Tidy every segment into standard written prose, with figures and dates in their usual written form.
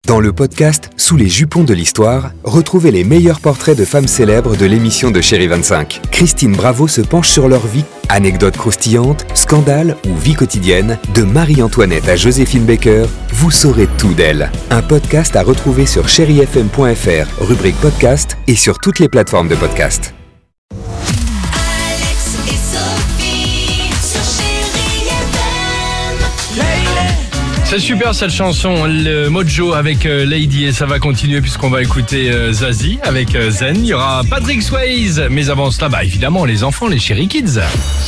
Dans le podcast Sous les jupons de l'histoire, retrouvez les meilleurs portraits de femmes célèbres de l'émission de Chérie 25. Christine Bravo se penche sur leur vie. Anecdotes croustillantes, scandales ou vie quotidienne, de Marie-Antoinette à Joséphine Baker, vous saurez tout d'elle. Un podcast à retrouver sur chérifm.fr, rubrique podcast et sur toutes les plateformes de podcast. Alex et Sophie sur Chérie FM. C'est super cette chanson, le Mojo avec Lady, et ça va continuer puisqu'on va écouter Zazie avec Zen. Il y aura Patrick Swayze, mais avant cela, évidemment les enfants, les Chérie Kids.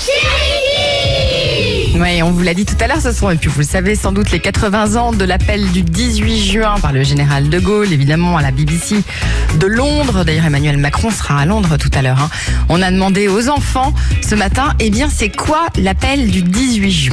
Oui, on vous l'a dit tout à l'heure, ce sont, et puis vous le savez sans doute, les 80 ans de l'appel du 18 juin par le général de Gaulle, évidemment à la BBC de Londres. D'ailleurs, Emmanuel Macron sera à Londres tout à l'heure. On a demandé aux enfants ce matin, c'est quoi l'appel du 18 juin ?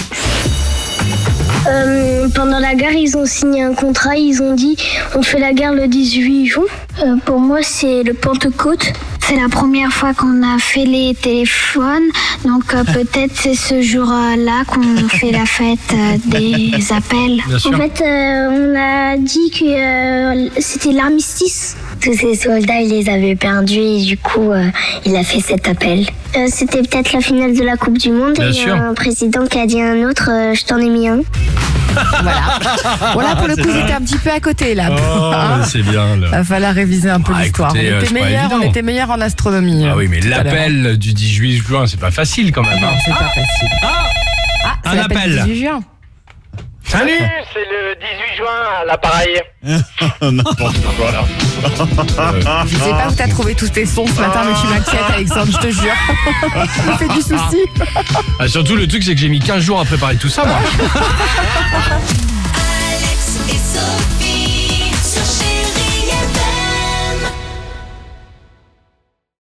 Pendant la guerre, ils ont signé un contrat, ils ont dit on fait la guerre le 18 juin. Pour moi, c'est le Pentecôte. C'est la première fois qu'on a fait les téléphones, donc peut-être c'est ce jour-là qu'on fait la fête des appels. Bien sûr. En fait, on a dit que c'était l'armistice. Tous ces soldats, il les avait perdus et du coup, il a fait cet appel. C'était peut-être la finale de la Coupe du Monde. Bien et sûr. un président qui a dit à un autre, je t'en ai mis un. Voilà, pour le coup, j'étais un petit peu à côté là. C'est bien là. Il va falloir réviser un peu l'histoire. Écoutez, On était meilleurs en astronomie. Ah oui, mais tout à l'heure. l'appel du 18 juin, c'est pas facile quand même. Non, c'est pas facile. Un C'est l'appel appel. du 18 juin. Salut. C'est le 18 juin à l'appareil. N'importe quoi là. Je sais pas où t'as trouvé tous tes sons ce matin, mais tu m'inquiètes, Alexandre, je te jure. Ça fait du souci. Surtout le truc, c'est que j'ai mis 15 jours à préparer tout ça, moi. Alex et Sophie.